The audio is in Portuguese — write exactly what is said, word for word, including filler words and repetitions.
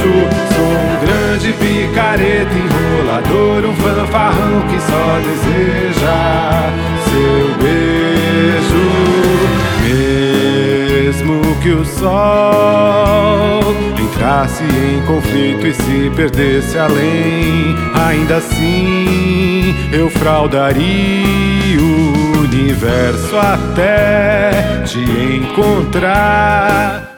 beijo. Sou um grande picareta, enrolador, um fanfarrão que só deseja seu beijo. Mesmo que o sol entrasse em conflito e se perdesse além, ainda assim eu fraudaria o universo até te encontrar.